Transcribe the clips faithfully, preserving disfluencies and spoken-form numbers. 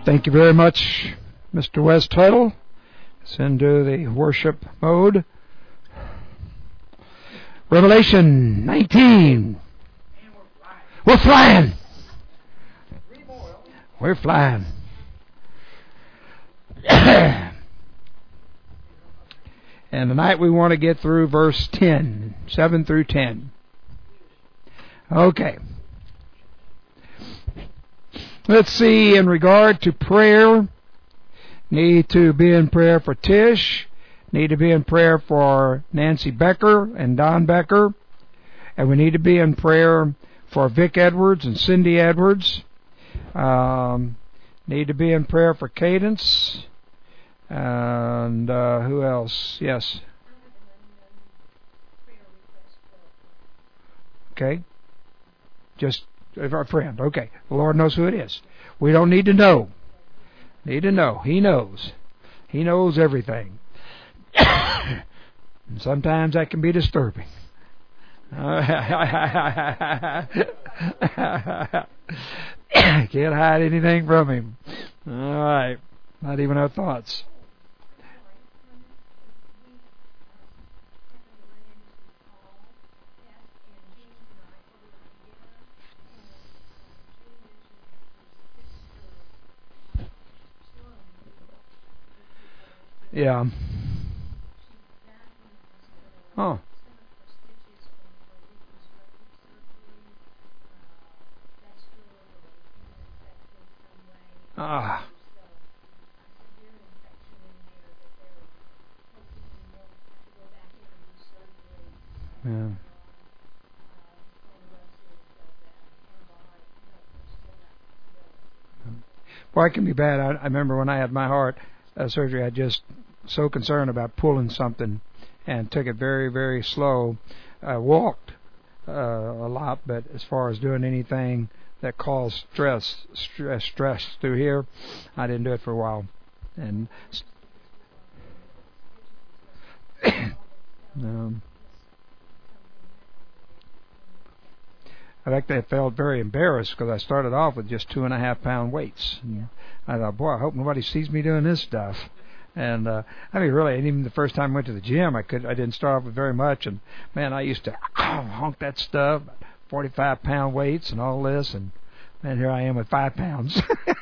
Thank you very much, Mister West Tuttle. Let's into the worship mode. Revelation nineteen. We're flying. We're flying. And tonight we want to get through verse ten, seven through ten. Okay. Let's see, in regard to prayer, need to be in prayer for Tish, need to be in prayer for Nancy Becker and Don Becker, and we need to be in prayer for Vic Edwards and Cindy Edwards. Um, need to be in prayer for Cadence, and uh, who else? Yes. Okay. Just our friend. Okay. The Lord knows who it is. We don't need to know. Need to know. He knows. He knows everything. And sometimes that can be disturbing. Can't hide anything from Him. All right. Not even our thoughts. Yeah. Oh. Ah. Yeah. Well, it can be bad. I, I remember when I had my heart uh, surgery, I just so concerned about pulling something and took it very, very slow. I walked uh, a lot, but as far as doing anything that caused stress, stress, stress through here, I didn't do it for a while. And um, I think I felt very embarrassed because I started off with just two and a half pound weights. And I thought, boy, I hope nobody sees me doing this stuff. And uh, I mean, really, and even the first time I went to the gym, I could I didn't start off with very much. And man, I used to honk that stuff, forty-five pound weights and all this. And man, here I am with five pounds.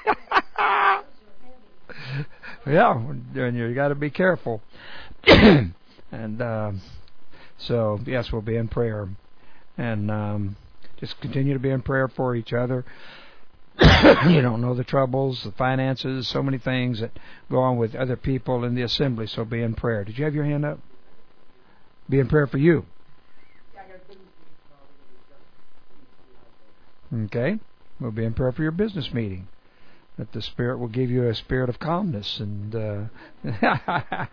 Yeah, and you got to be careful. And uh, so, yes, we'll be in prayer, and um, just continue to be in prayer for each other. You don't know the troubles, the finances, so many things that go on with other people in the assembly, so be in prayer. Did you have your hand up? Be in prayer for you. Okay. We'll be in prayer for your business meeting, that the Spirit will give you a spirit of calmness. And uh,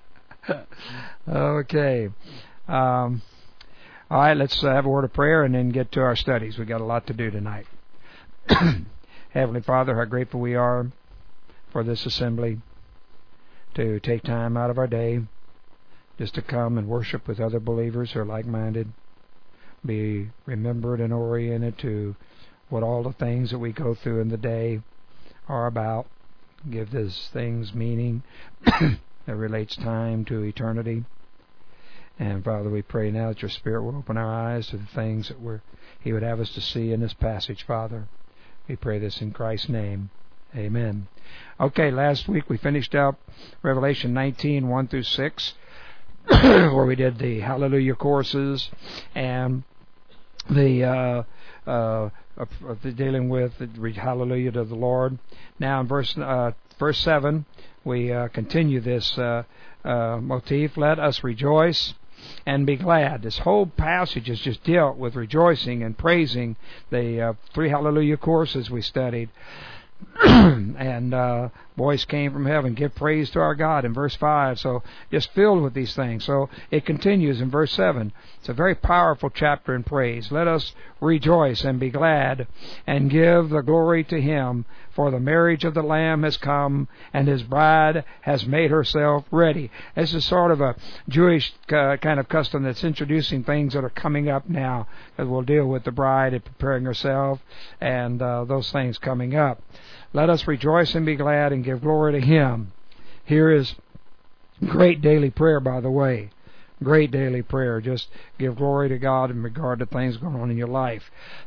okay. Um, all right, let's uh, have a word of prayer and then get to our studies. We've got a lot to do tonight. Heavenly Father, how grateful we are for this assembly, to take time out of our day just to come and worship with other believers who are like-minded, be remembered and oriented to what all the things that we go through in the day are about, give these things meaning that relates time to eternity. And Father, we pray now that your Spirit will open our eyes to the things that we're, He would have us to see in this passage, Father. We pray this in Christ's name. Amen. Okay, last week we finished up Revelation nineteen, one through six, where we did the Hallelujah courses and the uh, uh, uh, dealing with the Hallelujah to the Lord. Now in verse uh, verse seven, we uh, continue this uh, uh, motif. Let us rejoice and be glad. This whole passage is just dealt with rejoicing and praising, the uh, three Hallelujah courses we studied. And uh, voice came from heaven, give praise to our God, in verse five. So just filled with these things. So it continues in verse seven. It's a very powerful chapter in praise. Let us rejoice and be glad and give the glory to Him, for the marriage of the Lamb has come, and his bride has made herself ready. This is sort of a Jewish uh, kind of custom that's introducing things that are coming up now, because we'll deal with the bride and preparing herself and uh, those things coming up. Let us rejoice and be glad and give glory to him. Here is great daily prayer, by the way. Great daily prayer. Just give glory to God in regard to things going on in your life.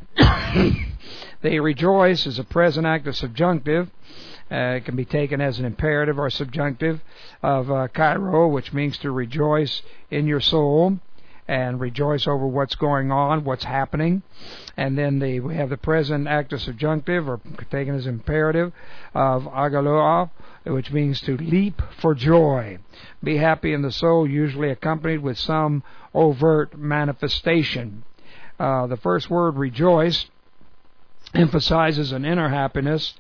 They rejoice is a present active subjunctive. Uh, it can be taken as an imperative or subjunctive of uh, kairo, which means to rejoice in your soul and rejoice over what's going on, what's happening. And then the, we have the present active subjunctive, or taken as imperative, of agaloa, which means to leap for joy. Be happy in the soul, usually accompanied with some overt manifestation. Uh, the first word, rejoice, emphasizes an inner happiness,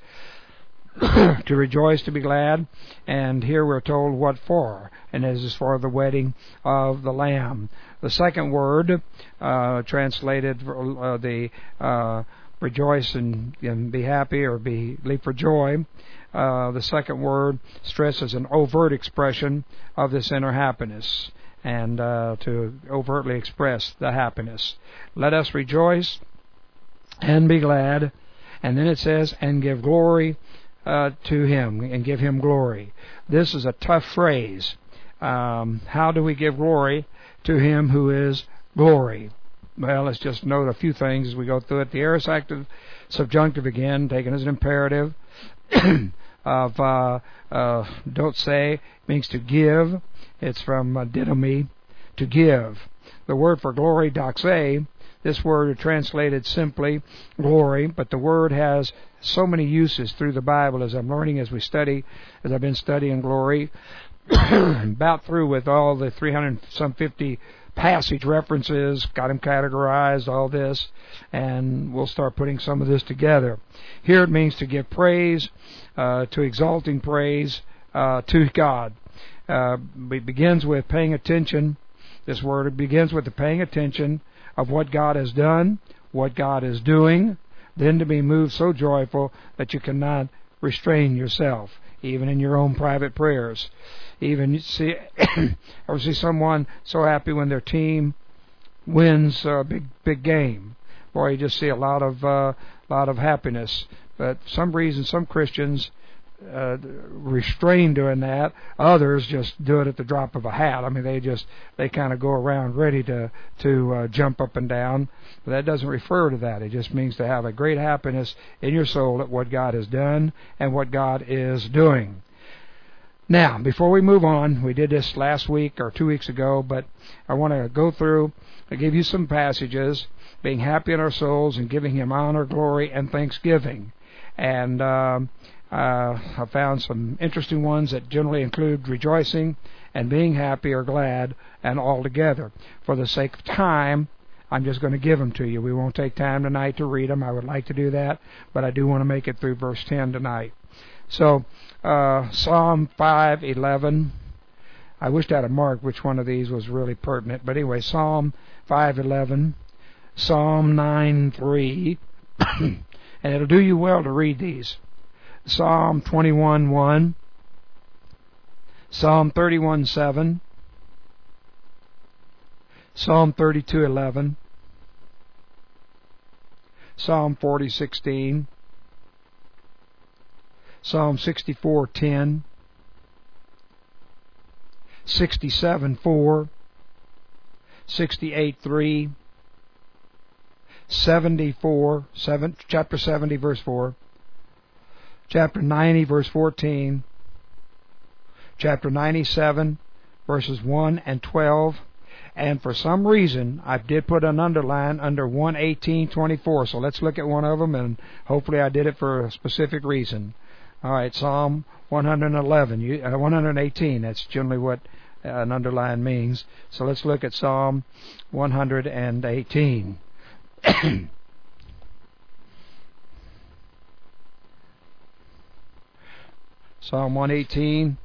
to rejoice, to be glad, and here we're told what for, and this is for the wedding of the Lamb. The second word, uh, translated uh, the uh, rejoice and, and be happy, or be leap for joy. Uh, the second word stresses an overt expression of this inner happiness, and uh, to overtly express the happiness. Let us rejoice and be glad, and then it says, and give glory Uh, to him, and give him glory. This is a tough phrase. Um, how do we give glory to him who is glory? Well, let's just note a few things as we go through it. The aorist active subjunctive, again, taken as an imperative, of uh, uh, don't say, means to give. It's from uh, didomi, to give. The word for glory, doxe, this word is translated simply glory, but the word has so many uses through the Bible, as I'm learning as we study, as I've been studying glory, about through with all the three hundred some fifty passage references, got them categorized, all this, and we'll start putting some of this together. Here it means to give praise, uh, to exalting praise uh, to God. Uh, it begins with paying attention. This word begins with the paying attention of what God has done, what God is doing, then to be moved so joyful that you cannot restrain yourself, even in your own private prayers. Even you see, or see someone so happy when their team wins a big, big game. Boy, you just see a lot of, uh, lot of happiness. But for some reason, some Christians Uh, restrain doing that. Others just do it at the drop of a hat. I mean, they just they kind of go around ready to to uh, jump up and down. But that doesn't refer to that. It just means to have a great happiness in your soul at what God has done and what God is doing. Now, before we move on, we did this last week or two weeks ago, but I want to go through and give you some passages, being happy in our souls and giving Him honor, glory, and thanksgiving. And um, Uh, I found some interesting ones that generally include rejoicing and being happy or glad and all together. For the sake of time, I'm just going to give them to you. We won't take time tonight to read them. I would like to do that, but I do want to make it through verse ten tonight. So, uh, Psalm five eleven. I wished I had marked which one of these was really pertinent, but anyway, Psalm five eleven, Psalm nine three, and it'll do you well to read these. Psalm twenty-one one, Psalm thirty-one seven, Psalm thirty-two eleven, Psalm forty sixteen, Psalm sixty-four ten, sixty-seven four, sixty-eight three, seventy-four, seven, chapter seventy, verse four, chapter ninety, verse fourteen, chapter ninety-seven, verses one and twelve, and for some reason I did put an underline under one eighteen twenty-four, so let's look at one of them, and hopefully I did it for a specific reason. All right, Psalm one eleven, uh, one eighteen, that's generally what uh, an underline means. So let's look at Psalm one eighteen. Psalm one eighteen,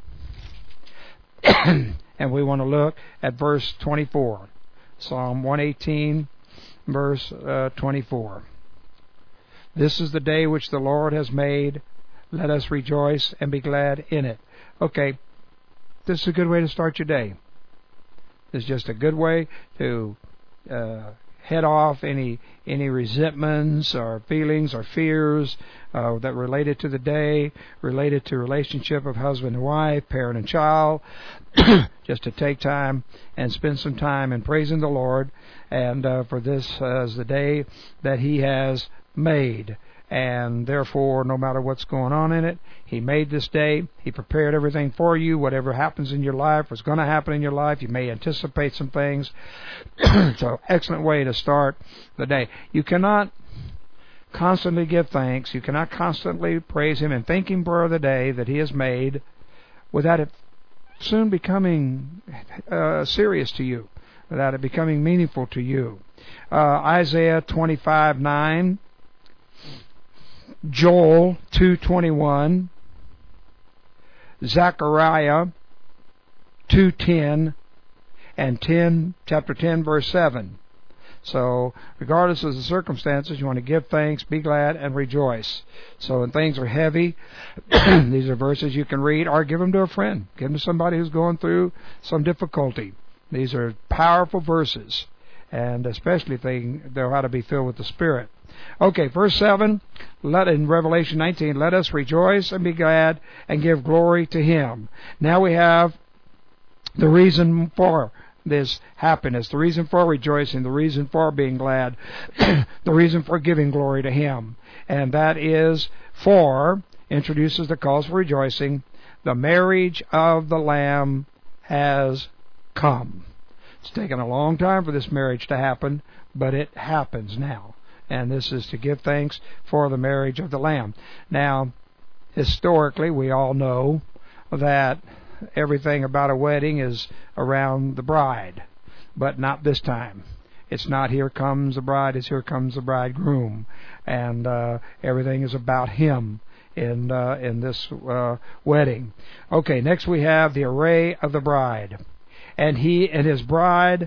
and we want to look at verse twenty-four. Psalm one eighteen, verse uh, twenty-four. This is the day which the Lord has made. Let us rejoice and be glad in it. Okay, this is a good way to start your day. It's just a good way to uh, head off any any resentments or feelings or fears uh, that related to the day, related to relationship of husband and wife, parent and child. Just to take time and spend some time in praising the Lord, and uh, for this uh, is the day that He has made. And therefore, no matter what's going on in it, He made this day. He prepared everything for you. Whatever happens in your life, what's going to happen in your life, you may anticipate some things. It's an excellent way to start the day. You cannot constantly give thanks. You cannot constantly praise Him and thank Him for the day that He has made without it soon becoming uh, serious to you, without it becoming meaningful to you. Uh, Isaiah twenty-five nine. Joel two twenty-one, Zechariah two ten, and ten chapter ten verse seven. So, regardless of the circumstances, you want to give thanks, be glad, and rejoice. So, when things are heavy, these are verses you can read, or give them to a friend. Give them to somebody who's going through some difficulty. These are powerful verses, and especially if they know how to be filled with the Spirit. Okay, verse seven, let in Revelation nineteen, let us rejoice and be glad and give glory to Him. Now we have the reason for this happiness, the reason for rejoicing, the reason for being glad, the reason for giving glory to Him. And that is for, introduces the cause for rejoicing, the marriage of the Lamb has come. It's taken a long time for this marriage to happen, but it happens now. And this is to give thanks for the marriage of the Lamb. Now, historically, we all know that everything about a wedding is around the bride, but not this time. It's not here comes the bride, it's here comes the bridegroom, and uh, everything is about Him in uh, in this uh, wedding. Okay, next we have the array of the bride, and He and His bride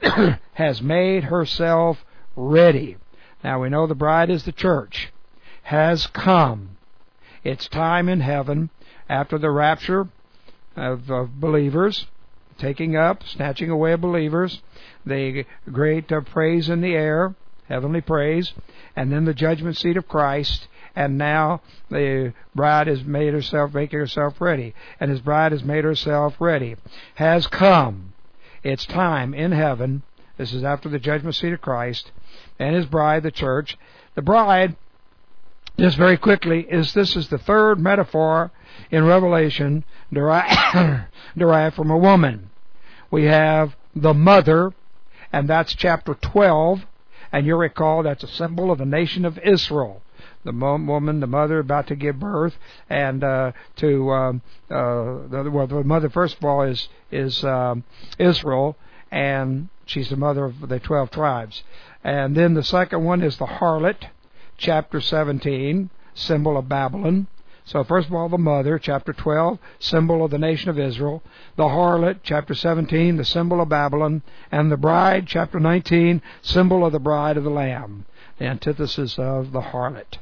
has made herself ready. Now we know the bride is the church, has come. It's time in heaven after the rapture of, of believers, taking up, snatching away of believers, the great uh, praise in the air, heavenly praise, and then the judgment seat of Christ, and now the bride has made herself, making herself ready, and His bride has made herself ready, has come. It's time in heaven. This is after the judgment seat of Christ and His bride, the church. The bride, just very quickly, is this is the third metaphor in Revelation derived, derived from a woman. We have the mother, and that's chapter twelve, and you recall that's a symbol of the nation of Israel. The woman, the mother, about to give birth, and uh, to um, uh, the, well, the mother first of all is is um, Israel, and she's the mother of the twelve tribes. And then the second one is the harlot, chapter seventeen, symbol of Babylon. So first of all, the mother, chapter twelve, symbol of the nation of Israel. The harlot, chapter seventeen, the symbol of Babylon. And the bride, chapter nineteen, symbol of the bride of the Lamb, the antithesis of the harlot.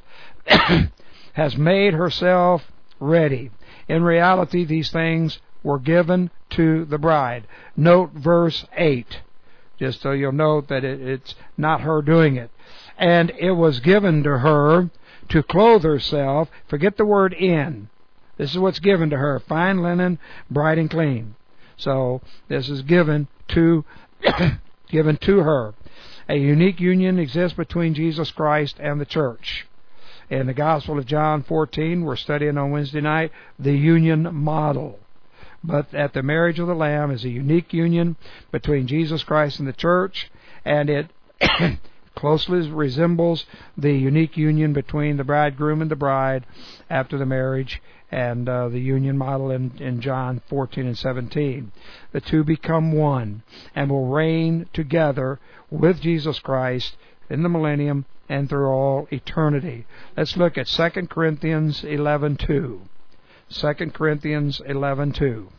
Has made herself ready. In reality, these things were given to the bride. Note verse eight, just so you'll note that it, it's not her doing it. And it was given to her to clothe herself. Forget the word in. This is what's given to her. Fine linen, bright and clean. So this is given to given to her. A unique union exists between Jesus Christ and the church. In the Gospel of John fourteen, we're studying on Wednesday night, the union model. But at the marriage of the Lamb is a unique union between Jesus Christ and the church, and it closely resembles the unique union between the bridegroom and the bride after the marriage, and uh, the union model in, in John fourteen and seventeen. The two become one and will reign together with Jesus Christ in the millennium and through all eternity. Let's look at Second Corinthians eleven two. Second Corinthians eleven two.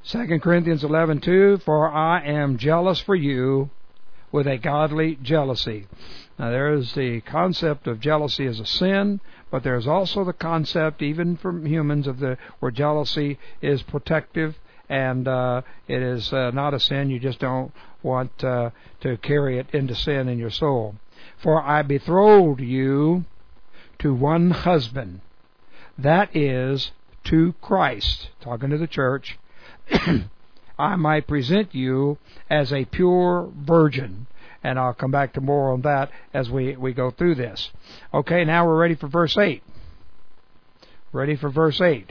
Second Corinthians eleven two, for I am jealous for you with a godly jealousy. Now there is the concept of jealousy as a sin, but there's also the concept, even from humans, of the where jealousy is protective, and uh, it is uh, not a sin. You just don't want uh, to carry it into sin in your soul. For I betrothed you to one husband, that is, to Christ, talking to the church, I might present you as a pure virgin. And I'll come back to more on that as we, we go through this. Okay, now we're ready for verse eight. Ready for verse eight.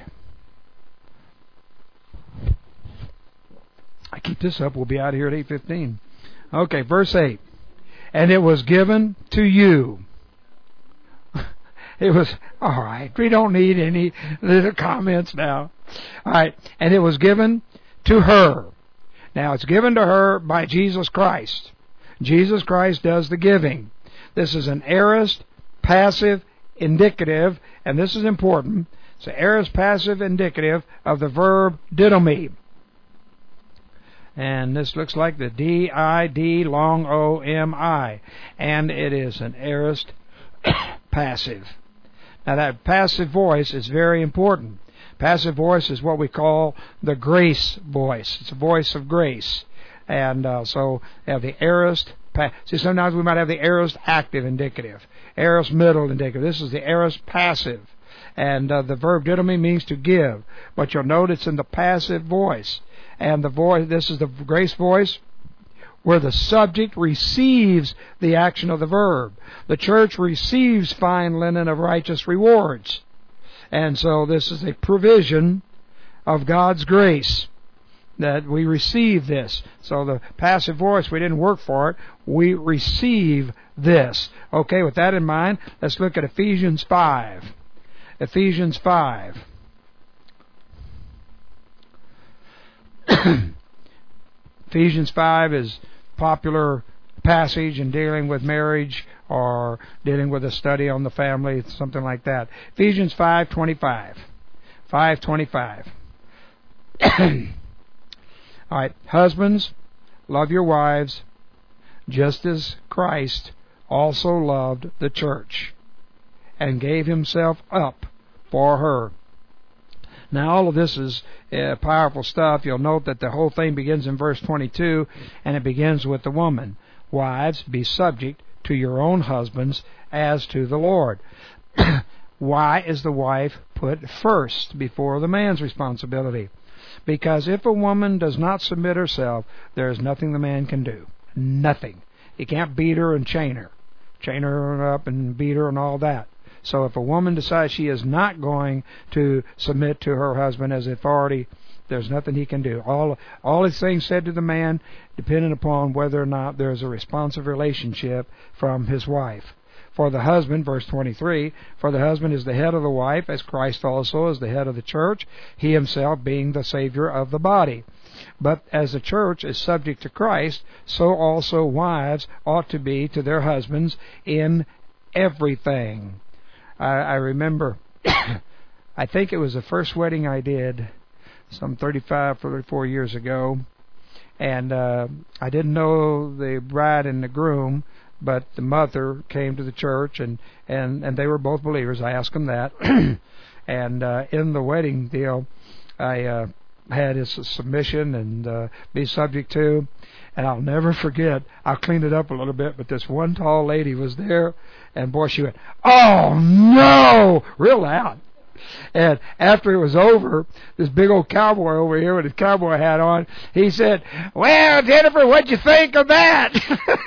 I keep this up, we'll be out of here at eight fifteen. Okay, verse eight. And it was given to you. It was, all right, we don't need any little comments now. All right, and it was given to her. Now, it's given to her by Jesus Christ. Jesus Christ does the giving. This is an aorist, passive, indicative, and this is important. It's an aorist, passive, indicative of the verb didomi. And this looks like the D I D long O M I. And it is an aorist passive. Now that passive voice is very important. Passive voice is what we call the grace voice. It's a voice of grace. And uh, so we have the aorist. Pa- See, sometimes we might have the aorist active indicative, aorist middle indicative. This is the aorist passive. And uh, the verb didomi means to give. But you'll note it's in the passive voice. And the voice, this is the grace voice, where the subject receives the action of the verb. The church receives fine linen of righteous rewards. And so this is a provision of God's grace that we receive this. So the passive voice, we didn't work for it. We receive this. Okay, with that in mind, let's look at Ephesians five. Ephesians five. Ephesians five is a popular passage in dealing with marriage or dealing with a study on the family, something like that. Ephesians five twenty-five. five twenty-five. All right, husbands, love your wives, just as Christ also loved the church and gave himself up for her. Now, all of this is uh, powerful stuff. You'll note that the whole thing begins in verse twenty-two, and it begins with the woman. Wives, be subject to your own husbands as to the Lord. Why is the wife put first before the man's responsibility? Because if a woman does not submit herself, there is nothing the man can do. Nothing. You can't beat her and chain her. Chain her up and beat her and all that. So if a woman decides she is not going to submit to her husband as authority, there's nothing he can do. All all these things said to the man, depending upon whether or not there's a responsive relationship from his wife. For the husband, verse twenty-three, for the husband is the head of the wife, as Christ also is the head of the church, he himself being the Savior of the body. But as the church is subject to Christ, so also wives ought to be to their husbands in everything. I, I remember, I think it was the first wedding I did, some thirty-five, thirty-four years ago, and uh, I didn't know the bride and the groom, but the mother came to the church, and, and, and they were both believers. I asked them that. And uh, in the wedding deal, I uh, had his submission and uh, be subject to. And I'll never forget, I'll clean it up a little bit, but this one tall lady was there, and boy, she went, "Oh, no!" real loud. And after it was over, this big old cowboy over here with his cowboy hat on, he said, "Well, Jennifer, what'd you think of that?"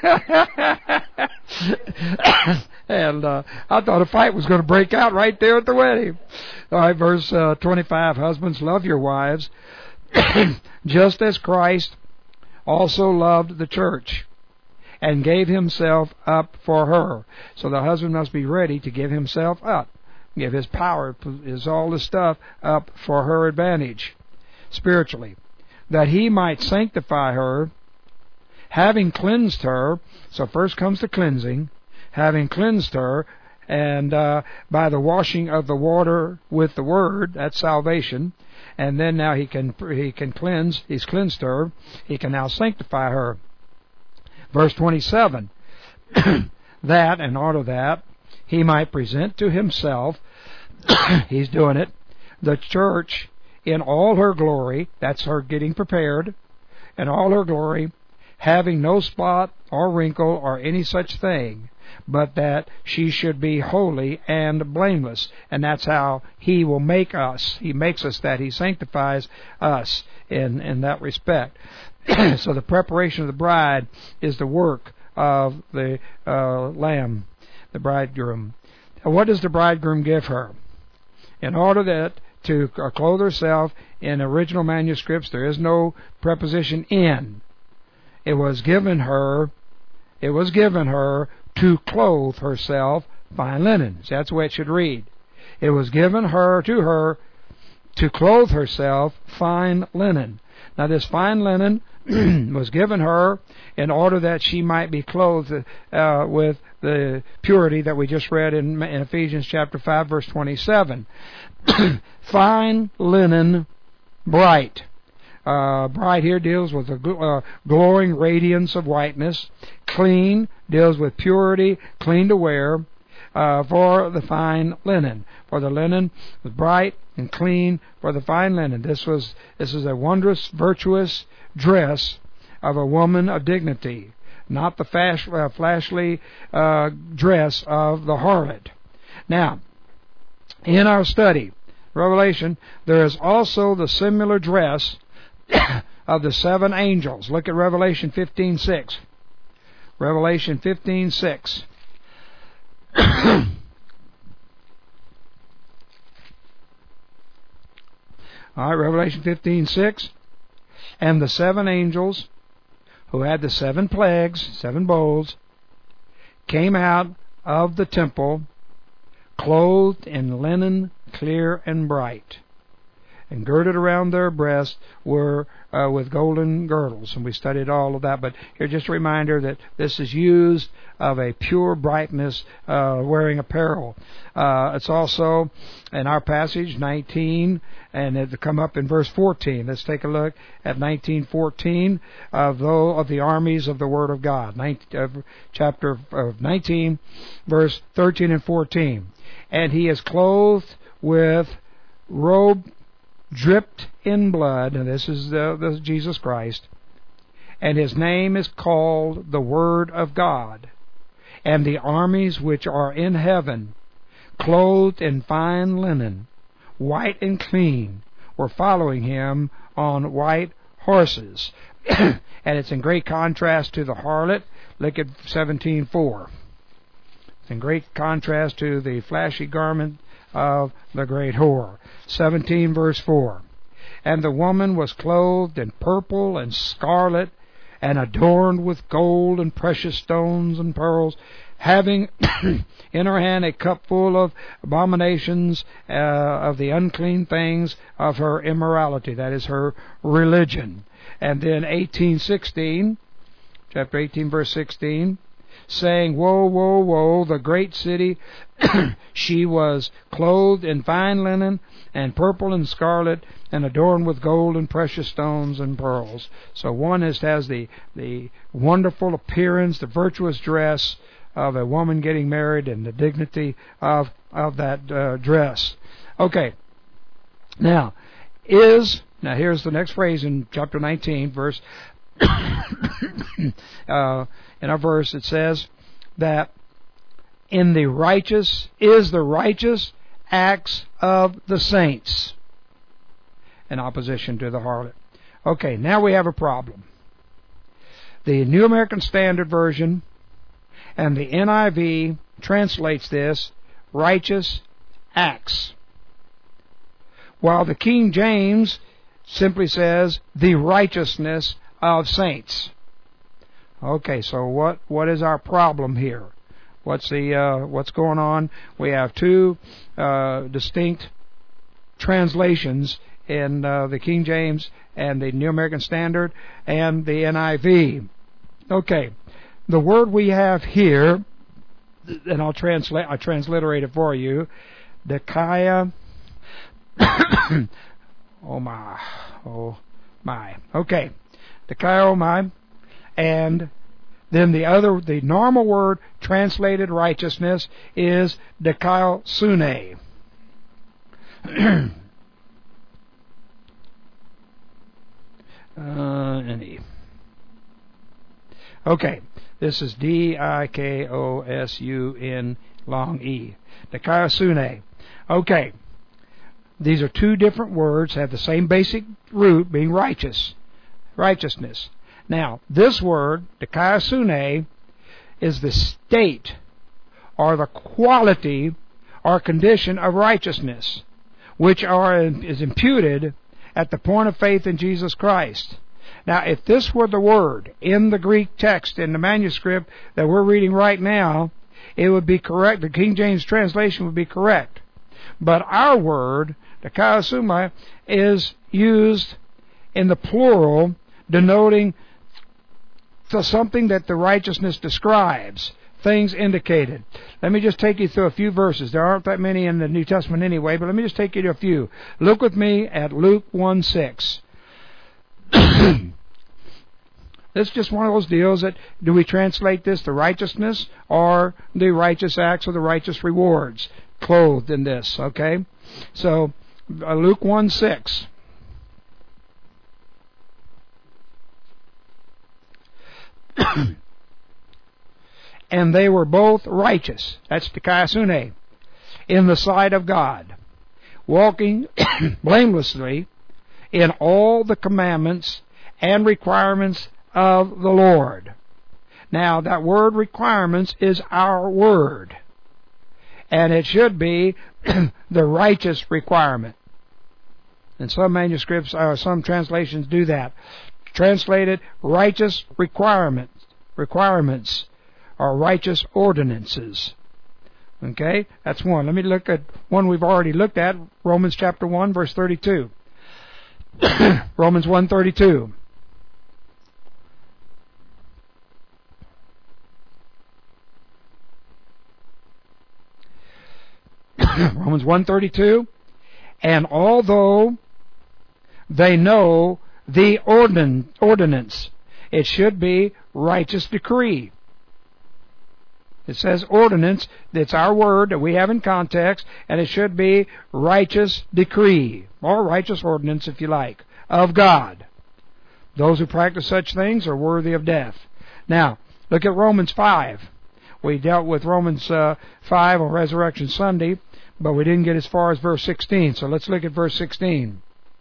And uh, I thought a fight was going to break out right there at the wedding. All right, verse uh, twenty-five, husbands, love your wives, just as Christ also loved the church and gave himself up for her. So the husband must be ready to give himself up. Give his power, his all this stuff up for her advantage, spiritually, that he might sanctify her, having cleansed her. So first comes the cleansing, having cleansed her, and uh, by the washing of the water with the word, that's salvation. And then now he can he can cleanse. He's cleansed her. He can now sanctify her. Verse twenty-seven. That, in order that he might present to himself, he's doing it, the church in all her glory, that's her getting prepared, in all her glory, having no spot or wrinkle or any such thing, but that she should be holy and blameless. And that's how he will make us. He makes us that. He sanctifies us in, in that respect. So the preparation of the bride is the work of the uh, Lamb, the bridegroom. And what does the bridegroom give her? In order that to clothe herself, in original manuscripts there is no preposition in. It was given her, it was given her to clothe herself fine linen. So that's the way it should read. It was given her to her to clothe herself fine linen. Now this fine linen was given her in order that she might be clothed uh, with the purity that we just read in, in Ephesians chapter five, verse twenty-seven. Fine linen, bright. Uh, bright here deals with the uh, glowing radiance of whiteness. Clean deals with purity, clean to wear. Uh, for the fine linen, for the linen was bright and clean. For the fine linen, this was this is a wondrous, virtuous dress of a woman of dignity, not the fash, uh, flashly uh, dress of the harlot. Now, in our study, Revelation, there is also the similar dress of the seven angels. Look at Revelation fifteen six. Revelation fifteen six. All right, Revelation fifteen six. And the seven angels who had the seven plagues, seven bowls, came out of the temple, clothed in linen clear and bright, and girded around their breasts were uh, with golden girdles. And we studied all of that, but here's just a reminder that this is used of a pure brightness, uh, wearing apparel. Uh, it's also in our passage nineteen, and it come up in verse fourteen. Let's take a look at nineteen fourteen of though of the armies of the Word of God. nineteen, uh, chapter of nineteen, verse thirteen and fourteen. And he is clothed with robe dripped in blood, and this is the, the Jesus Christ, and his name is called the Word of God. And the armies which are in heaven, clothed in fine linen, white and clean, were following him on white horses. And it's in great contrast to the harlot. Look at seventeen four. It's in great contrast to the flashy garment of the great whore. seventeen verse four. And the woman was clothed in purple and scarlet, and adorned with gold and precious stones and pearls, having in her hand a cup full of abominations, uh, of the unclean things of her immorality. That is her religion. And then eighteen sixteen, chapter eighteen verse sixteen, saying, Woe, woe, woe, the great city, she was clothed in fine linen, and purple and scarlet, and adorned with gold and precious stones and pearls. So one is, has the, the wonderful appearance, the virtuous dress of a woman getting married, and the dignity of, of that uh, dress. Okay. Now, is, now here's the next phrase in chapter nineteen, verse uh, in our verse it says that in the righteous is the righteous acts of the saints, in opposition to the harlot. Okay, now we have a problem. The New American Standard Version and the N I V translates this righteous acts, while the King James simply says the righteousness of saints. Okay, so what what is our problem here? What's the uh, what's going on? We have two uh, distinct translations in uh, the King James and the New American Standard and the N I V. Okay, the word we have here and I'll translate, I'll transliterate it for you. Dikaia, oh my, oh my. Okay, Dikaia, oh my, and then the other, the normal word translated righteousness is dikaiosune. uh, any. Okay, this is D I K O S U N long E. Dikaiosune. Okay, these are two different words, have the same basic root, being righteous, righteousness. Now, this word, dikaiosune, is the state or the quality or condition of righteousness, which are is imputed at the point of faith in Jesus Christ. Now, if this were the word in the Greek text, in the manuscript that we're reading right now, it would be correct. The King James translation would be correct. But our word, dikaiosune, is used in the plural, denoting to something that the righteousness describes, things indicated. Let me just take you through a few verses. There aren't that many in the New Testament anyway, but let me just take you to a few. Look with me at Luke one six. It's just one of those deals that, do we translate this to righteousness or the righteous acts or the righteous rewards clothed in this, okay? So, uh, Luke one six. And they were both righteous, that's dikaiosune, in the sight of God, walking blamelessly in all the commandments and requirements of the Lord. Now, that word requirements is our word, and it should be the righteous requirement. And some manuscripts, or some translations do that. Translated righteous requirements, requirements, or righteous ordinances. Okay, that's one. Let me look at one we've already looked at, Romans chapter one, verse thirty-two. Romans one thirty-two. Romans one thirty-two. And although they know the ordin- ordinance, it should be righteous decree. It says ordinance, that's our word that we have in context, and it should be righteous decree, or righteous ordinance if you like, of God. Those who practice such things are worthy of death. Now, look at Romans five. We dealt with Romans uh, five on Resurrection Sunday, but we didn't get as far as verse sixteen, so let's look at verse sixteen.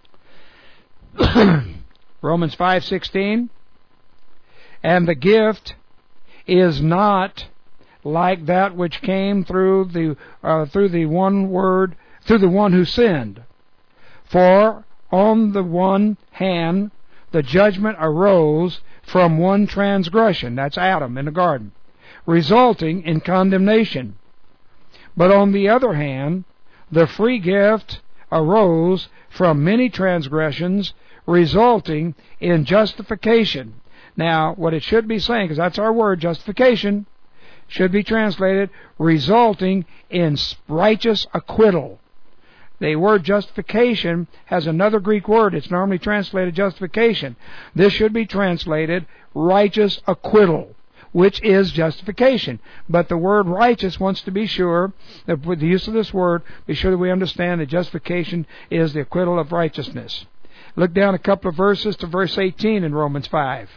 Romans five sixteen. And the gift is not like that which came through the uh, through the one word through the one who sinned. For on the one hand the judgment arose from one transgression, that's Adam in the garden, resulting in condemnation. But on the other hand, the free gift arose from many transgressions, resulting in justification. Now, what it should be saying, because that's our word, justification, should be translated resulting in righteous acquittal. The word justification has another Greek word. It's normally translated justification. This should be translated righteous acquittal, which is justification. But the word righteous wants to be sure that with the use of this word, be sure that we understand that justification is the acquittal of righteousness. Look down a couple of verses to verse eighteen in Romans five.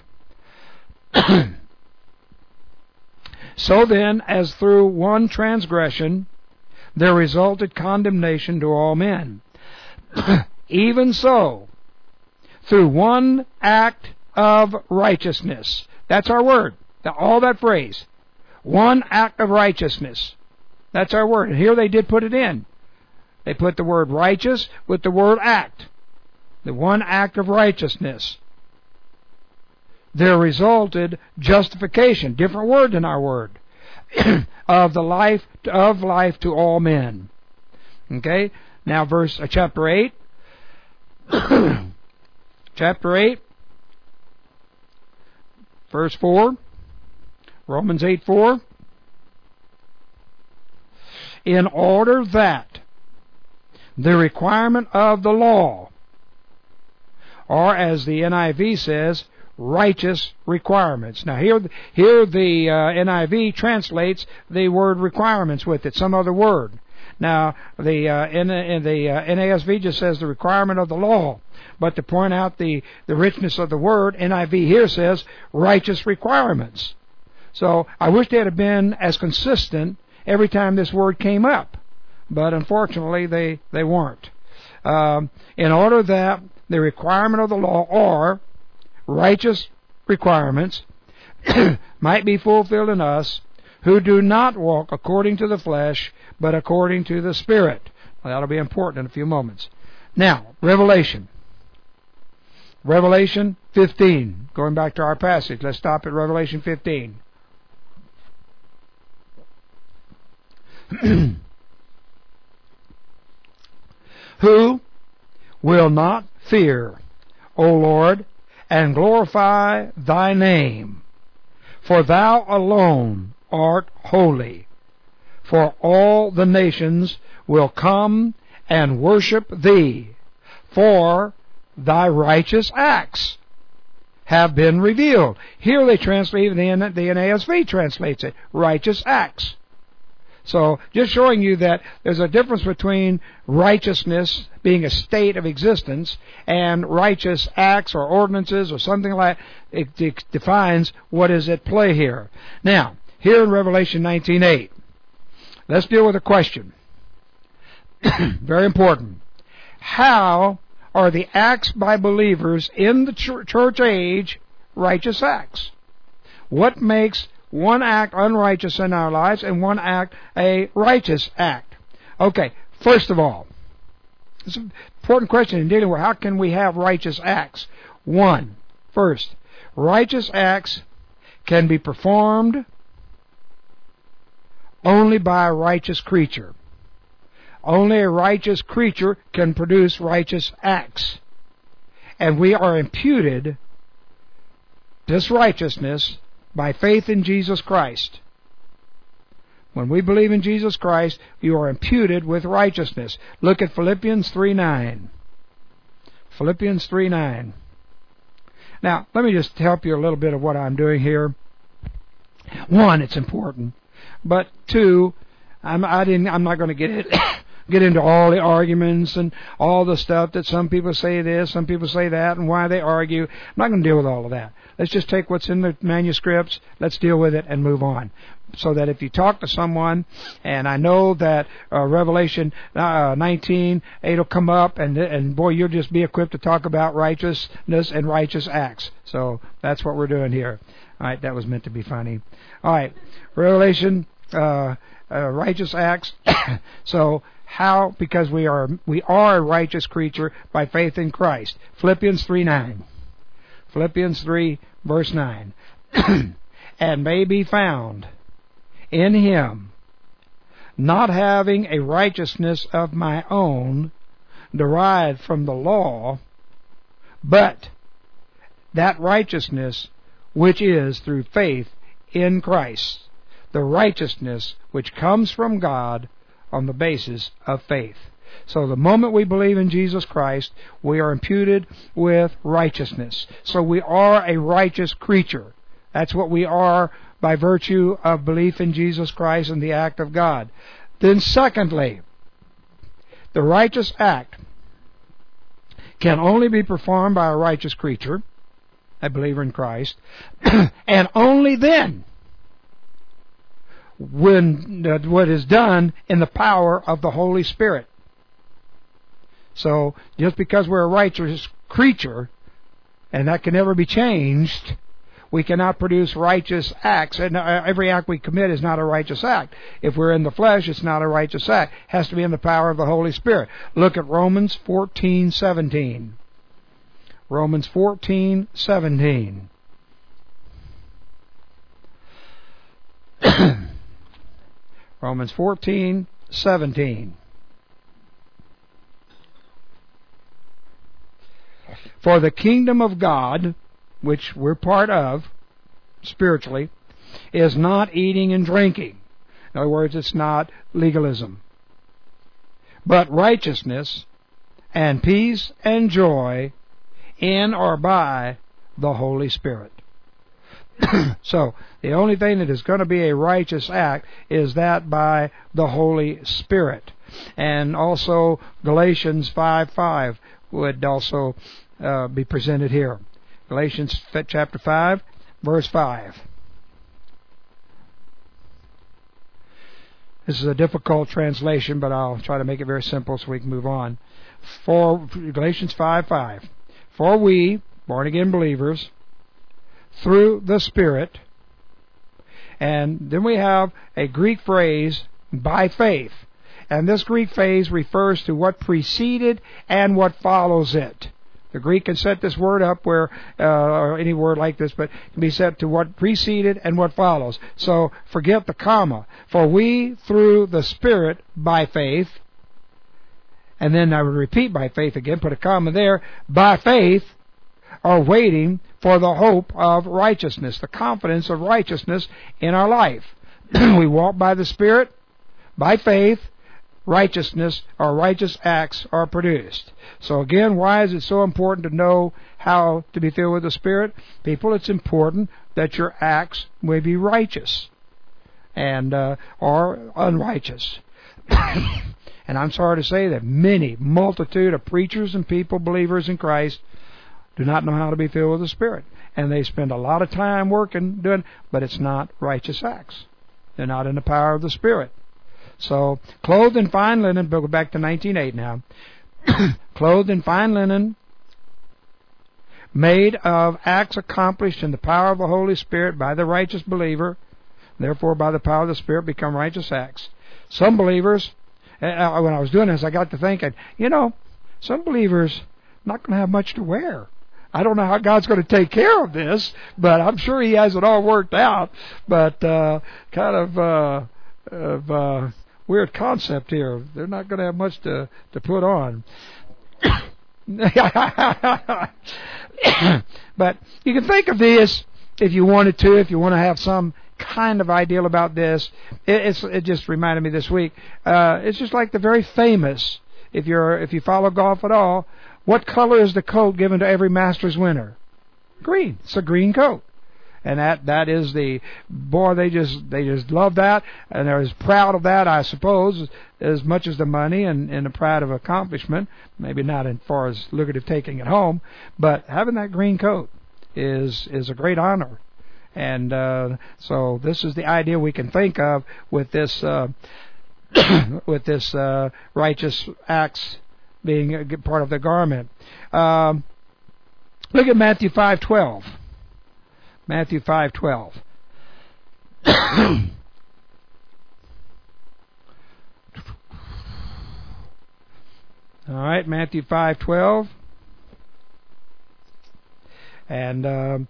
So then, as through one transgression there resulted condemnation to all men, even so, through one act of righteousness, that's our word, all that phrase, one act of righteousness, that's our word. And here they did put it in. They put the word righteous with the word act, the one act of righteousness. There resulted justification, different word than our word, of the life of life to all men. Okay, now verse uh, chapter eight, chapter eight, verse four, Romans eight four. in order that the requirement of the law, or as the N I V says, righteous requirements. Now here, here the uh, N I V translates the word requirements with it, some other word. Now the uh, in, in the uh, N A S V just says the requirement of the law, but to point out the, the richness of the word, N I V here says righteous requirements. So I wish they'd have been as consistent every time this word came up, but unfortunately they, they weren't. Um, in order that the requirement of the law, or righteous requirements, might be fulfilled in us who do not walk according to the flesh, but according to the Spirit. Well, that'll be important in a few moments. Now, Revelation. Revelation fifteen. Going back to our passage, let's stop at Revelation fifteen. Who will not fear, O Lord, and glorify thy name, for thou alone art holy. For all the nations will come and worship thee, for thy righteous acts have been revealed. Here they translate, the N A S V translates it, righteous acts. So, just showing you that there's a difference between righteousness being a state of existence and righteous acts or ordinances or something like that. It, it defines what is at play here. Now, here in Revelation nineteen eight, let's deal with a question. Very important. How are the acts by believers in the ch- church age righteous acts? What makes one act unrighteous in our lives and one act a righteous act? Okay, first of all, it's an important question in dealing with how can we have righteous acts. One, first, righteous acts can be performed only by a righteous creature. Only a righteous creature can produce righteous acts. And we are imputed this righteousness by faith in Jesus Christ. When we believe in Jesus Christ, you are imputed with righteousness. Look at Philippians three nine. Philippians three nine. Now, let me just help you a little bit of what I'm doing here. One, it's important. But two, I'm, I didn't, I'm not going to get it. Get into all the arguments and all the stuff that some people say this, some people say that, and why they argue. I'm not going to deal with all of that. Let's just take what's in the manuscripts, let's deal with it and move on. So that if you talk to someone, and I know that uh, Revelation uh, nineteen eight will come up, and and boy, you'll just be equipped to talk about righteousness and righteous acts. So that's what we're doing here. All right, that was meant to be funny. All right, Revelation, uh, uh, righteous acts. So how? Because we are we are a righteous creature by faith in Christ. Philippians three nine. Philippians three verse nine. And may be found in Him, not having a righteousness of my own derived from the law, but that righteousness which is through faith in Christ, the righteousness which comes from God on the basis of faith. So the moment we believe in Jesus Christ, we are imputed with righteousness. So we are a righteous creature. That's what we are by virtue of belief in Jesus Christ and the act of God. Then secondly, the righteous act can only be performed by a righteous creature, a believer in Christ, and only then when uh, what is done in the power of the Holy Spirit. So just because we're a righteous creature, and that can never be changed, we cannot produce righteous acts. And every act we commit is not a righteous act. If we're in the flesh, it's not a righteous act. It has to be in the power of the Holy Spirit. Look at Romans fourteen seventeen. Romans fourteen seventeen. Romans fourteen seventeen. For the kingdom of God, which we're part of spiritually, is not eating and drinking, In other words, it's not legalism. But righteousness and peace and joy in or by the Holy Spirit. So, the only thing that is going to be a righteous act is that by the Holy Spirit. And also, Galatians five five would also uh, be presented here. Galatians chapter five, verse five. This is a difficult translation, but I'll try to make it very simple so we can move on. For Galatians five five. For we, born-again believers, through the Spirit, and then we have a Greek phrase, by faith. And this Greek phrase refers to what preceded and what follows it. The Greek can set this word up where, uh, or any word like this, but it can be set to what preceded and what follows. So forget the comma. For we, through the Spirit, by faith, and then I would repeat by faith again, put a comma there, by faith, are waiting for the hope of righteousness, the confidence of righteousness in our life. We walk by the Spirit, by faith, righteousness or righteous acts are produced. So again, why is it so important to know how to be filled with the Spirit? People, it's important that your acts may be righteous and uh, or unrighteous. And I'm sorry to say that many, multitude of preachers and people, believers in Christ, do not know how to be filled with the Spirit. And they spend a lot of time working, doing, but it's not righteous acts. They're not in the power of the Spirit. So, clothed in fine linen, go back to nineteen oh eight now, clothed in fine linen, made of acts accomplished in the power of the Holy Spirit by the righteous believer, therefore by the power of the Spirit become righteous acts. Some believers, when I was doing this, I got to thinking, you know, some believers not going to have much to wear. I don't know how God's going to take care of this, but I'm sure He has it all worked out. But uh, kind of, uh, of uh, weird concept here. They're not going to have much to, to put on. But you can think of this if you wanted to, if you want to have some kind of ideal about this. It, it's, it just reminded me this week. Uh, it's just like the very famous, if you're if you follow golf at all, what color is the coat given to every Masters winner? Green. It's a green coat. And that, that is the, boy, they just, they just love that, and they're as proud of that, I suppose, as much as the money and, and the pride of accomplishment. Maybe not as far as lucrative taking it home, but having that green coat is, is a great honor. And, uh, so this is the idea we can think of with this, uh, with this, uh, righteous acts being a part of the garment. Um, look at Matthew five twelve. Matthew five twelve. All right, Matthew five twelve. And um,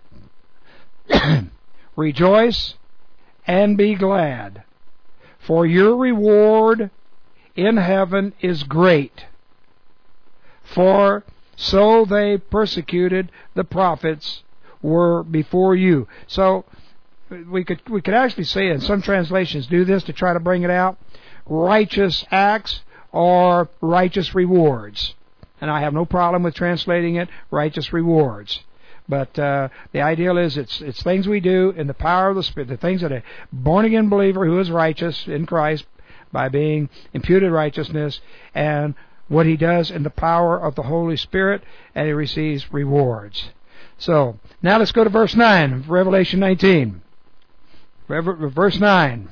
rejoice and be glad, for your reward in heaven is great. For so they persecuted the prophets were before you. So we could we could actually say, and some translations do this to try to bring it out, righteous acts or righteous rewards. And I have no problem with translating it righteous rewards. But uh, the ideal is it's it's things we do in the power of the Spirit, the things that a born-again believer who is righteous in Christ by being imputed righteousness, and what he does in the power of the Holy Spirit, and he receives rewards. So, now let's go to verse nine of Revelation nineteen. Verse nine.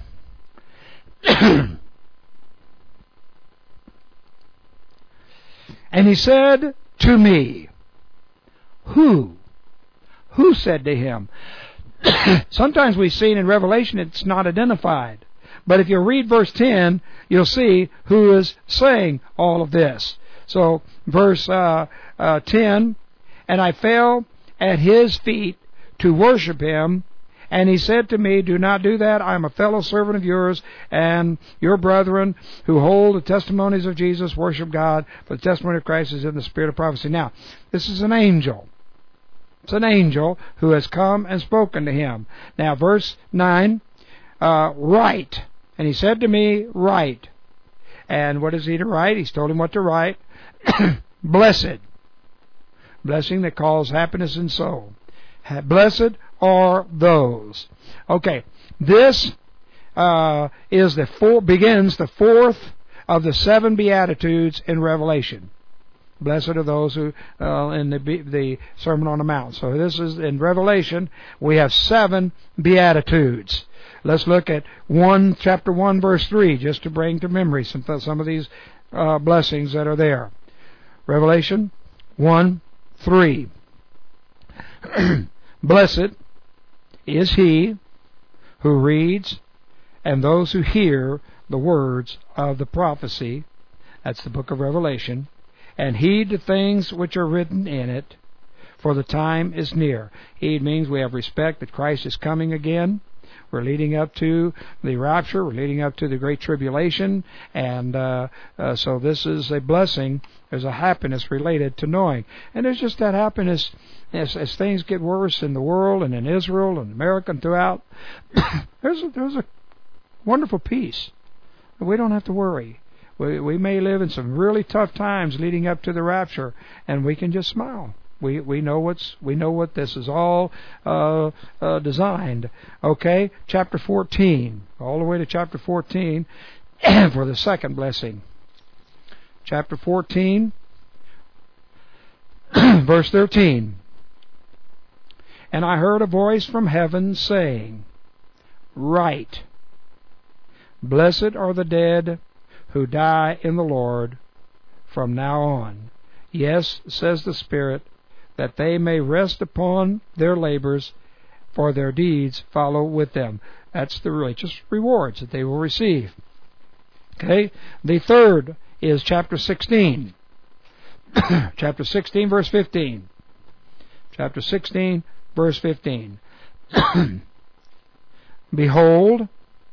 And he said to me, who? Who said to him? Sometimes we've seen in Revelation it's not identified. But if you read verse ten, you'll see who is saying all of this. So, verse uh, uh, ten, and I fell at his feet to worship him, and he said to me, do not do that. I am a fellow servant of yours, and your brethren who hold the testimonies of Jesus worship God, for the testimony of Christ is in the spirit of prophecy. Now, this is an angel. It's an angel who has come and spoken to him. Now, verse nine, uh, write, And he said to me, write. And what is he to write? He's told him what to write. Blessed. Blessing that calls happiness in soul. Blessed are those. Okay, this uh, is the four, begins the fourth of the seven Beatitudes in Revelation. Blessed are those who, uh, in the, the Sermon on the Mount. So this is, in Revelation, we have seven Beatitudes. Let's look at one, chapter one, verse three, just to bring to memory some, some of these uh, blessings that are there. Revelation one, three. Blessed is he who reads and those who hear the words of the prophecy, that's the book of Revelation, and heed the things which are written in it, for the time is near. Heed means we have respect that Christ is coming again. We're leading up to the rapture. We're leading up to the Great Tribulation. And uh, uh, so this is a blessing. There's a happiness related to knowing. And there's just that happiness as, as things get worse in the world and in Israel and America and throughout. there's, a, there's a wonderful peace. We don't have to worry. We, we may live in some really tough times leading up to the rapture, and we can just smile. We we know what's we know what this is all uh, uh, designed. Okay, chapter fourteen, all the way to chapter fourteen, for the second blessing. Chapter fourteen, verse thirteen. And I heard a voice from heaven saying, "Write, blessed are the dead who die in the Lord from now on. Yes, says the Spirit, that they may rest upon their labors, for their deeds follow with them." That's the righteous rewards that they will receive. Okay? The third is chapter sixteen. Chapter sixteen, verse fifteen. Chapter sixteen, verse fifteen. Behold,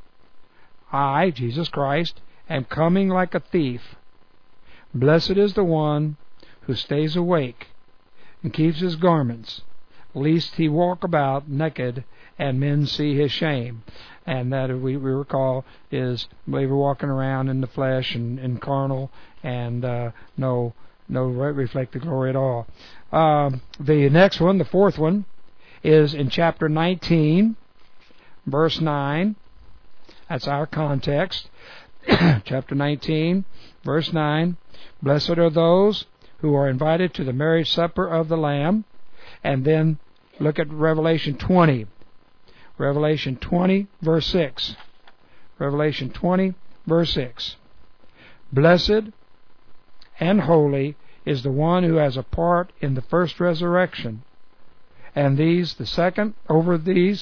I, Jesus Christ, am coming like a thief. Blessed is the one who stays awake and keeps his garments, lest he walk about naked and men see his shame. And that, we, we recall, is we were walking around in the flesh and, and carnal, and uh, no no reflect the glory at all. Um, the next one, the fourth one, is in chapter nineteen, verse nine. That's our context. Chapter nineteen, verse nine. Blessed are those who are invited to the marriage supper of the Lamb. And then look at Revelation twenty. Revelation twenty, verse six. Revelation twenty, verse six. Blessed and holy is the one who has a part in the first resurrection. And these, the second, over these,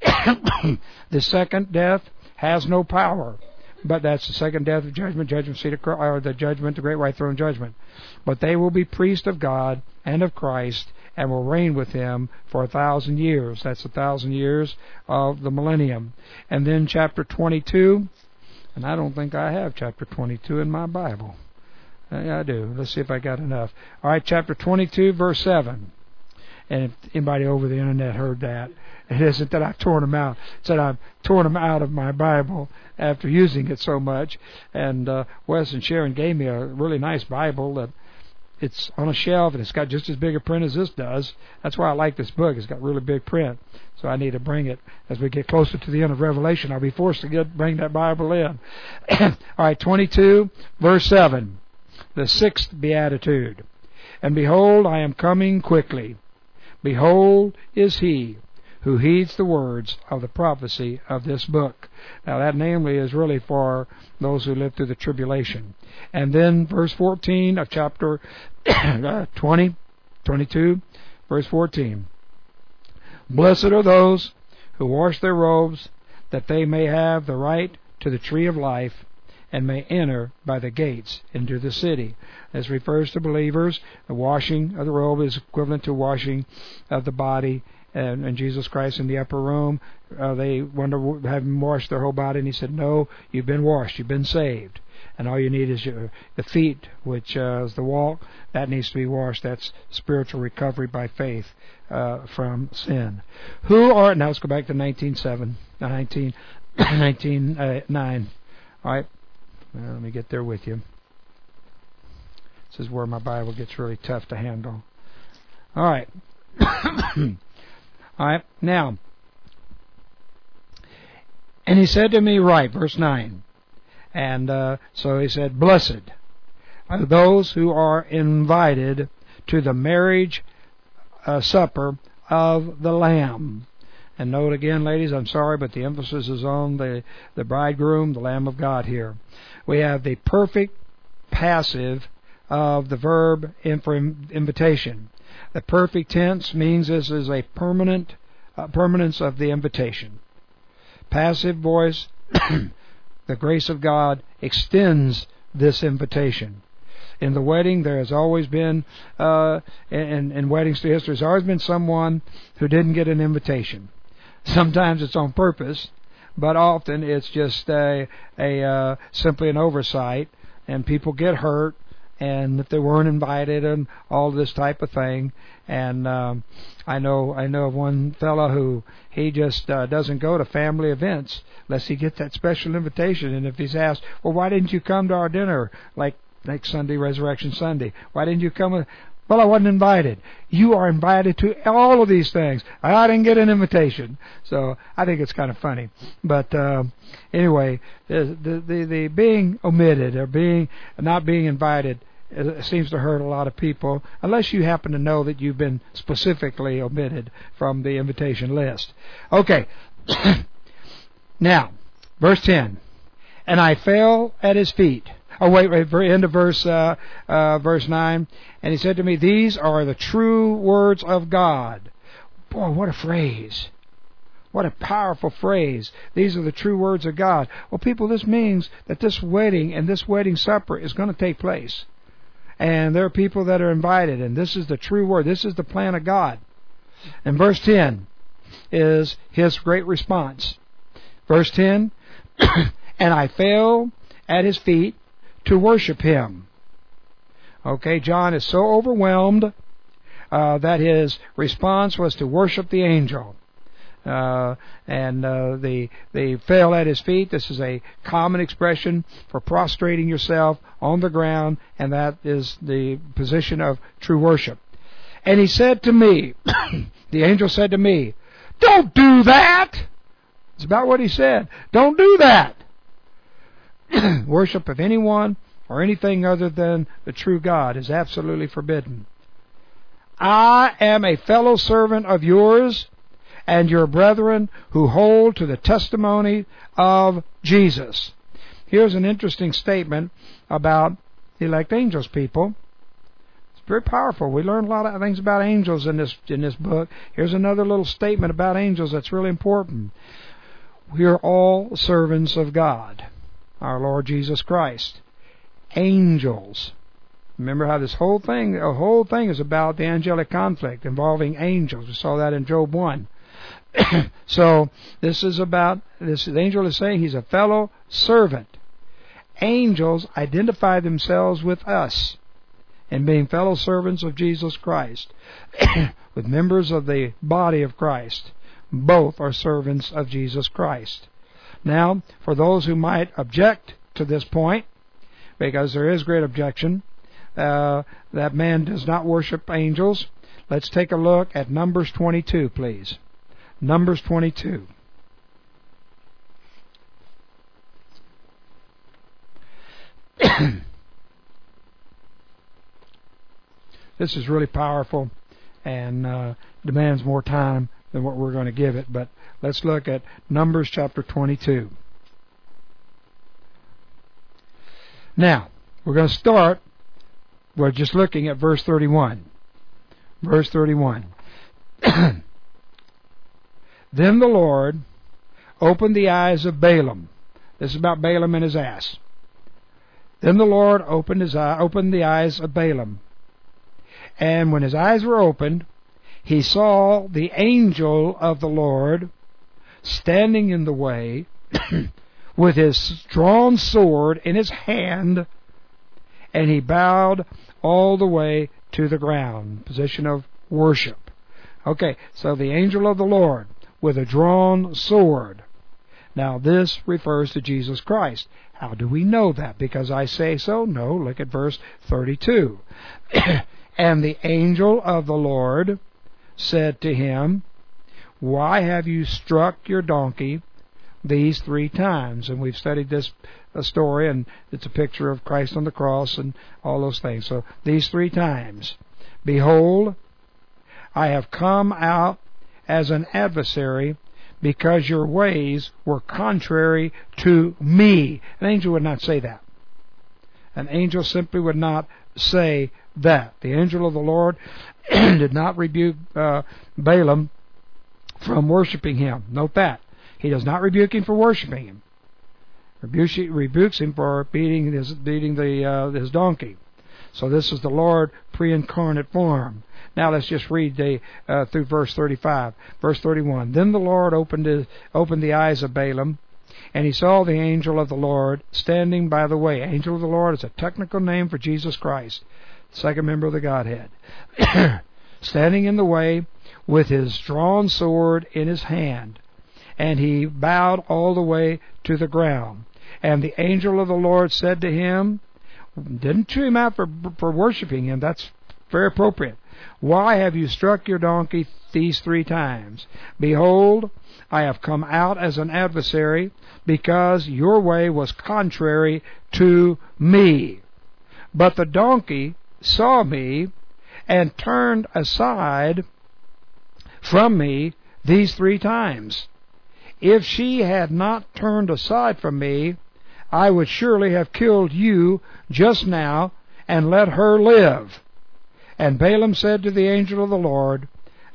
the second death has no power. But that's the second death of judgment, judgment seat of Christ, or the judgment, the great white throne judgment. But they will be priests of God and of Christ, and will reign with him for a thousand years. That's a thousand years of the millennium. And then chapter twenty-two, and I don't think I have chapter twenty-two in my Bible. Yeah, I do. Let's see if I got enough. All right, chapter twenty-two, verse seven. And if anybody over the internet heard that, it isn't that I've torn them out. It's that I've torn them out of my Bible after using it so much. And uh, Wes and Sharon gave me a really nice Bible that it's on a shelf, and it's got just as big a print as this does. That's why I like this book. It's got really big print. So I need to bring it as we get closer to the end of Revelation. I'll be forced to get bring that Bible in. All right, twenty-two, verse seven. The sixth beatitude. And behold, I am coming quickly. Behold is he who heeds the words of the prophecy of this book. Now that namely is really for those who live through the tribulation. And then verse fourteen of chapter twenty, twenty-two, verse fourteen. Blessed are those who wash their robes, that they may have the right to the tree of life, and may enter by the gates into the city. This refers to believers. The washing of the robe is equivalent to washing of the body. And, and Jesus Christ in the upper room, uh, they wanted to have him wash their whole body, and he said, "No, you've been washed, you've been saved." and all you need is your the feet, which uh, is the walk. That needs to be washed. That's spiritual recovery by faith uh, from sin. Who are now? Let's go back to nineteen seven, nineteen, nineteen uh, nine. All right, well, let me get there with you. This is where my Bible gets really tough to handle. All right, all right now. And he said to me, right, verse nine. And uh, so he said, blessed are those who are invited to the marriage uh, supper of the Lamb. And note again, ladies, I'm sorry, but the emphasis is on the, the bridegroom, the Lamb of God here. We have the perfect passive of the verb invitation. The perfect tense means this is a permanent uh, permanence of the invitation. Passive voice, the grace of God extends this invitation. In the wedding, there has always been, uh, in, in weddings through history, there's always been someone who didn't get an invitation. Sometimes it's on purpose, but often it's just a, a uh, simply an oversight, and people get hurt, and if they weren't invited, and all this type of thing. And um, I know I know of one fellow who he just uh, doesn't go to family events unless he gets that special invitation. And if he's asked, well, why didn't you come to our dinner, like next Sunday, Resurrection Sunday? Why didn't you come? With, well, I wasn't invited. You are invited to all of these things. I didn't get an invitation. So I think it's kind of funny. But uh, anyway, the, the the the being omitted or being not being invited, it seems to hurt a lot of people, unless you happen to know that you've been specifically omitted from the invitation list. Okay. Now, verse ten. And I fell at his feet. Oh, wait, wait, end of verse, uh, uh, verse nine. And he said to me, these are the true words of God. Boy, what a phrase. What a powerful phrase. These are the true words of God. Well, people, this means that this wedding and this wedding supper is going to take place. And there are people that are invited, and this is the true word. This is the plan of God. And verse ten is his great response. Verse ten, and I fell at his feet to worship him. Okay, John is so overwhelmed uh, that his response was to worship the angel. Uh, and uh, they they fell at his feet. This is a common expression for prostrating yourself on the ground, and that is the position of true worship. And he said to me, the angel said to me, don't do that. It's about what he said. Don't do that. Worship of anyone or anything other than the true God is absolutely forbidden. I am a fellow servant of yours and your brethren who hold to the testimony of Jesus. Here's an interesting statement about elect angels, people. It's very powerful. We learn a lot of things about angels in this in this book. Here's another little statement about angels that's really important. We are all servants of God, our Lord Jesus Christ. Angels. Remember how this whole thing, the whole thing is about the angelic conflict involving angels. We saw that in Job one. So this is about this. The angel is saying he's a fellow servant. Angels identify themselves with us in being fellow servants of Jesus Christ, with members of the body of Christ. Both are servants of Jesus Christ. Now, for those who might object to this point, because there is great objection uh, that man does not worship angels, let's take a look at Numbers twenty-two, please. Numbers twenty-two. This is really powerful and uh, demands more time than what we're going to give it, but let's look at Numbers chapter twenty-two. Now, we're going to start, we're just looking at verse thirty-one. Verse thirty-one. Then the Lord opened the eyes of Balaam. This is about Balaam and his ass. Then the Lord opened his eye, opened the eyes of Balaam. And when his eyes were opened, he saw the angel of the Lord standing in the way with his drawn sword in his hand, and he bowed all the way to the ground. Position of worship. Okay, so the angel of the Lord with a drawn sword. Now this refers to Jesus Christ. How do we know that? Because I say so? No, look at verse thirty-two. And the angel of the Lord said to him, why have you struck your donkey these three times? And we've studied this a story, and it's a picture of Christ on the cross and all those things. So these three times. Behold, I have come out as an adversary, because your ways were contrary to me. An angel would not say that. An angel simply would not say that. The angel of the Lord did not rebuke uh, Balaam from worshiping him. Note that. He does not rebuke him for worshiping him. Rebukes, rebukes him for beating his, beating the, uh, his donkey. So this is the Lord pre-incarnate form. Now let's just read the, uh, through verse thirty-five. Verse thirty-one. Then the Lord opened, his, opened the eyes of Balaam, and he saw the angel of the Lord standing by the way. Angel of the Lord is a technical name for Jesus Christ, second member of the Godhead. Standing in the way with his drawn sword in his hand, and he bowed all the way to the ground. And the angel of the Lord said to him, didn't chew him out for, for worshiping him. That's very appropriate. Why have you struck your donkey these three times? Behold, I have come out as an adversary, because your way was contrary to me. But the donkey saw me and turned aside from me these three times. If she had not turned aside from me, I would surely have killed you just now and let her live. And Balaam said to the angel of the Lord,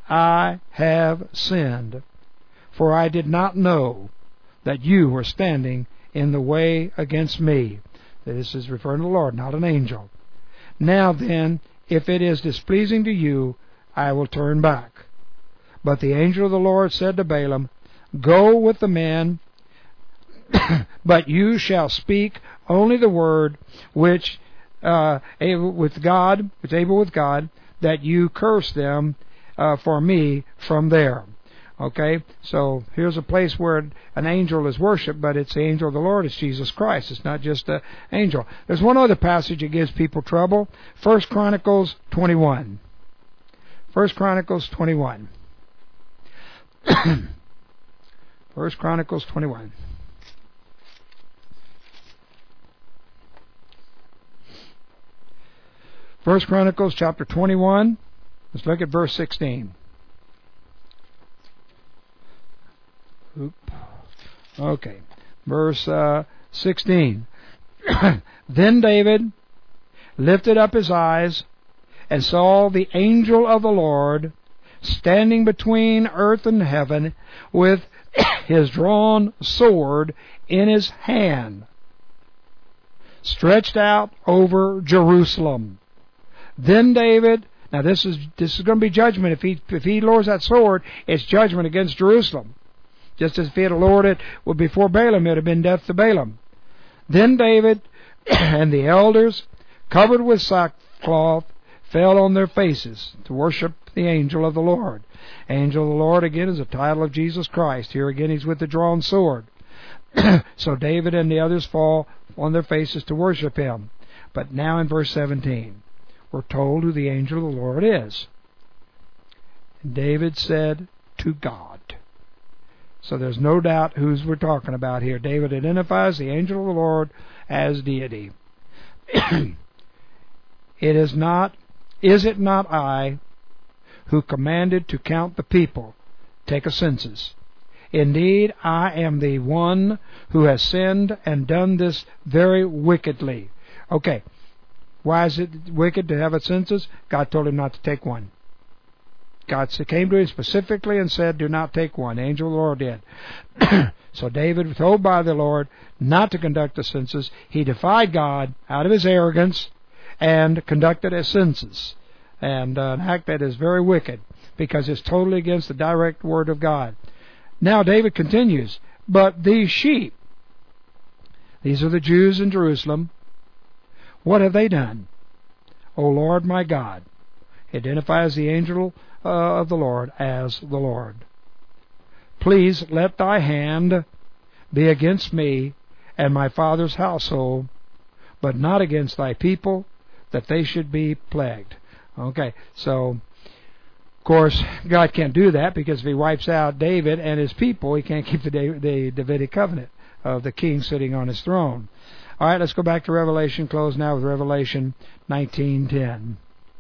I have sinned, for I did not know that you were standing in the way against me. This is referring to the Lord, not an angel. Now then, if it is displeasing to you, I will turn back. But the angel of the Lord said to Balaam, Go with the men, but you shall speak only the word which uh, able with God, which able with God, that you curse them uh, for me from there. Okay, so here's a place where an angel is worshipped, but it's the angel of the Lord. It's Jesus Christ. It's not just an angel. There's one other passage that gives people trouble. First Chronicles twenty-one. First Chronicles twenty-one. First Chronicles twenty-one. First Chronicles chapter twenty-one. Let's look at verse sixteen. Oop. Okay. Verse uh, sixteen. Then David lifted up his eyes and saw the angel of the Lord standing between earth and heaven with his drawn sword in his hand, stretched out over Jerusalem. Then David, now this is this is going to be judgment. If he if he lowers that sword, it's judgment against Jerusalem. Just as if he had lowered it well, before Balaam, it would have been death to Balaam. Then David and the elders, covered with sackcloth, fell on their faces to worship the angel of the Lord. Angel of the Lord, again, is a title of Jesus Christ. Here again, he's with the drawn sword. So David and the others fall on their faces to worship him. But now in verse seventeen, we're told who the angel of the Lord is. And David said, to God. So there's no doubt who's we're talking about here. David identifies the angel of the Lord as deity. It is not, is it not I who commanded to count the people? Take a census. Indeed, I am the one who has sinned and done this very wickedly. Okay, why is it wicked to have a census? God told him not to take one. God came to him specifically and said, do not take one. The angel of the Lord did. So David was told by the Lord not to conduct a census. He defied God out of his arrogance and conducted a census. And uh, an act that is very wicked because it's totally against the direct word of God. Now David continues, but these sheep These are the Jews in Jerusalem. What have they done? O Lord my God. He identifies the angel uh, of the Lord as the Lord. Please let thy hand be against me and my father's household, but not against thy people, that they should be plagued. Okay, so, of course, God can't do that, because if he wipes out David and his people, he can't keep the, the Davidic covenant of the king sitting on his throne. All right, let's go back to Revelation. Close now with Revelation nineteen ten.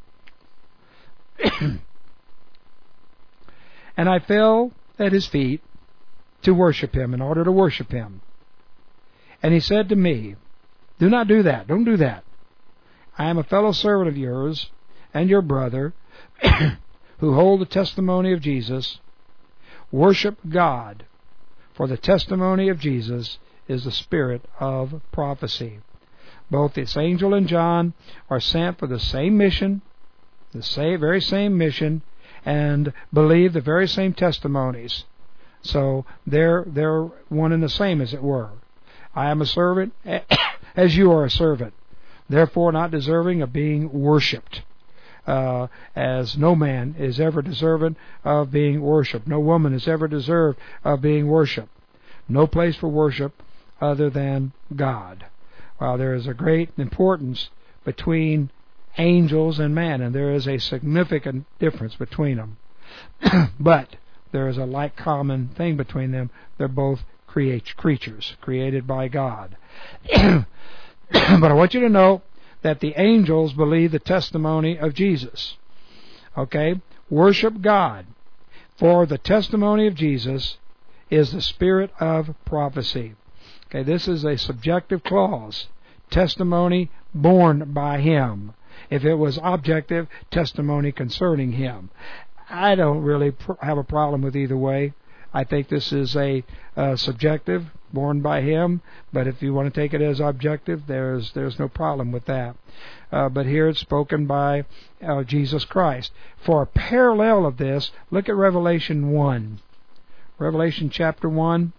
And I fell at his feet to worship him, in order to worship him. And he said to me, do not do that. Don't do that. I am a fellow servant of yours and your brother, who hold the testimony of Jesus. Worship God, for the testimony of Jesus is the spirit of prophecy. Both this angel and John are sent for the same mission, the same, very same mission, and believe the very same testimonies. So they're they're one and the same, as it were. I am a servant, as you are a servant, therefore not deserving of being worshipped, uh, as no man is ever deserving of being worshipped. No woman is ever deserved of being worshipped. No place for worship other than God. Well, there is a great importance between angels and man, and there is a significant difference between them. But there is a like common thing between them. They're both create creatures created by God. But I want you to know that the angels believe the testimony of Jesus. Okay? Worship God, for the testimony of Jesus is the spirit of prophecy. Okay, this is a subjective clause. Testimony borne by him. If it was objective, testimony concerning him. I don't really pr- have a problem with either way. I think this is a uh, subjective, born by him, but if you want to take it as objective, there's there's no problem with that. Uh, but here it's spoken by uh, Jesus Christ. For a parallel of this, look at Revelation one. Revelation chapter one.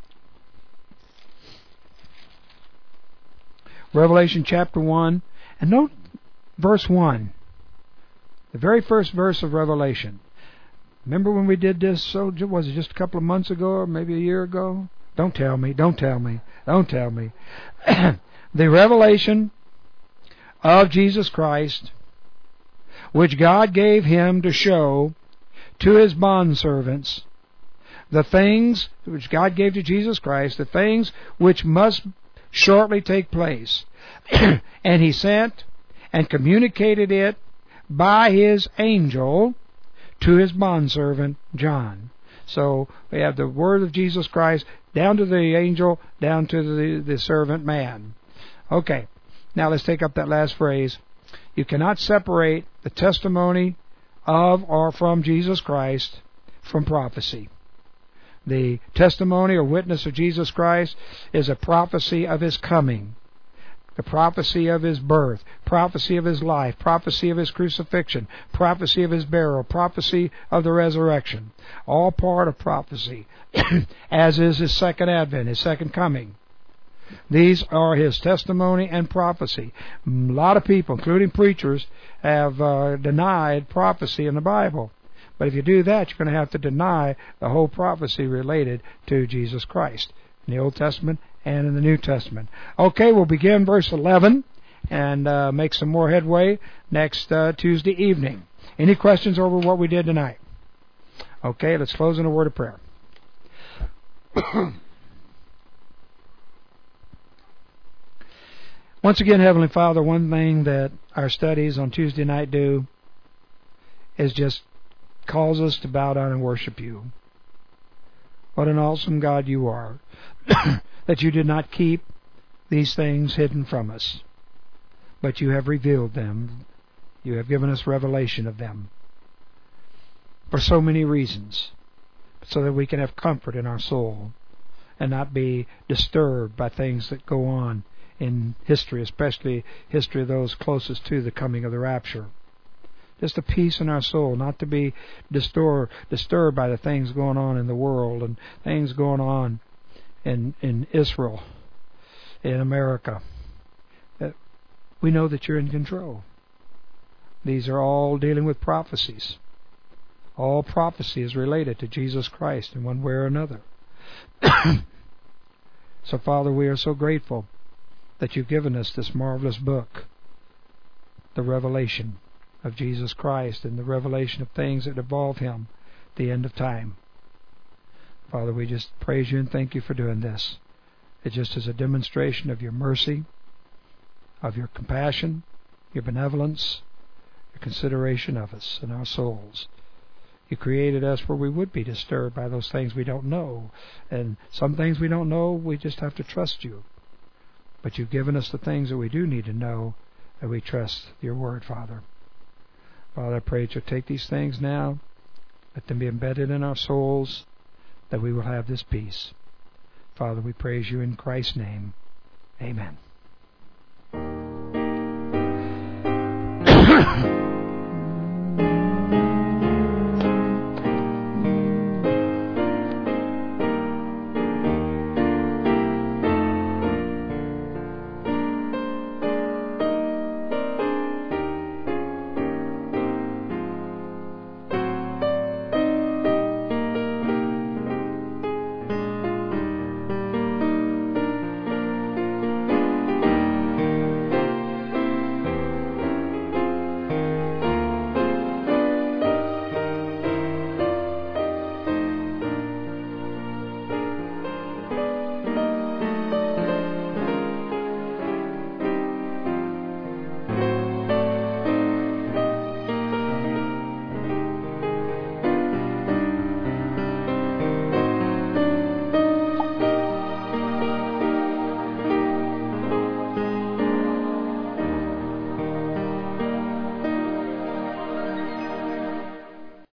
Revelation chapter one. And note verse one. The very first verse of Revelation. Remember when we did this, so was it just a couple of months ago or maybe a year ago? Don't tell me, don't tell me, don't tell me. The revelation of Jesus Christ, which God gave him to show to his bondservants, the things which God gave to Jesus Christ, the things which must shortly take place. And he sent and communicated it by his angel to his bondservant John. So we have the word of Jesus Christ down to the angel, down to the, the servant man. Okay, now let's take up that last phrase. You cannot separate the testimony of or from Jesus Christ from prophecy. The testimony or witness of Jesus Christ is a prophecy of his coming. The prophecy of his birth, prophecy of his life, prophecy of his crucifixion, prophecy of his burial, prophecy of the resurrection. All part of prophecy, as is his second advent, his second coming. These are his testimony and prophecy. A lot of people, including preachers, have uh, denied prophecy in the Bible. But if you do that, you're going to have to deny the whole prophecy related to Jesus Christ in the Old Testament and in the New Testament. Okay, we'll begin verse eleven and uh, make some more headway next uh, Tuesday evening. Any questions over what we did tonight? Okay, let's close in a word of prayer. Once again, Heavenly Father, one thing that our studies on Tuesday night do is just cause us to bow down and worship you. What an awesome God you are, that you did not keep these things hidden from us, but you have revealed them. You have given us revelation of them for so many reasons, so that we can have comfort in our soul and not be disturbed by things that go on in history, especially history of those closest to the coming of the rapture. Just a peace in our soul, not to be disturbed, disturbed by the things going on in the world and things going on in, in Israel in America. We know that you're in control. These are all dealing with prophecies. All prophecy is related to Jesus Christ in one way or another. So, Father, we are so grateful that you've given us this marvelous book, the revelation of Jesus Christ and the revelation of things that involve Him, the end of time. Father, we just praise you and thank you for doing this. It just is a demonstration of your mercy, of your compassion, your benevolence, your consideration of us and our souls. You created us where we would be disturbed by those things we don't know. And some things we don't know, we just have to trust you. But you've given us the things that we do need to know, and we trust your word, Father. Father, I pray that you'll take these things now, let them be embedded in our souls, that we will have this peace. Father, we praise you in Christ's name. Amen.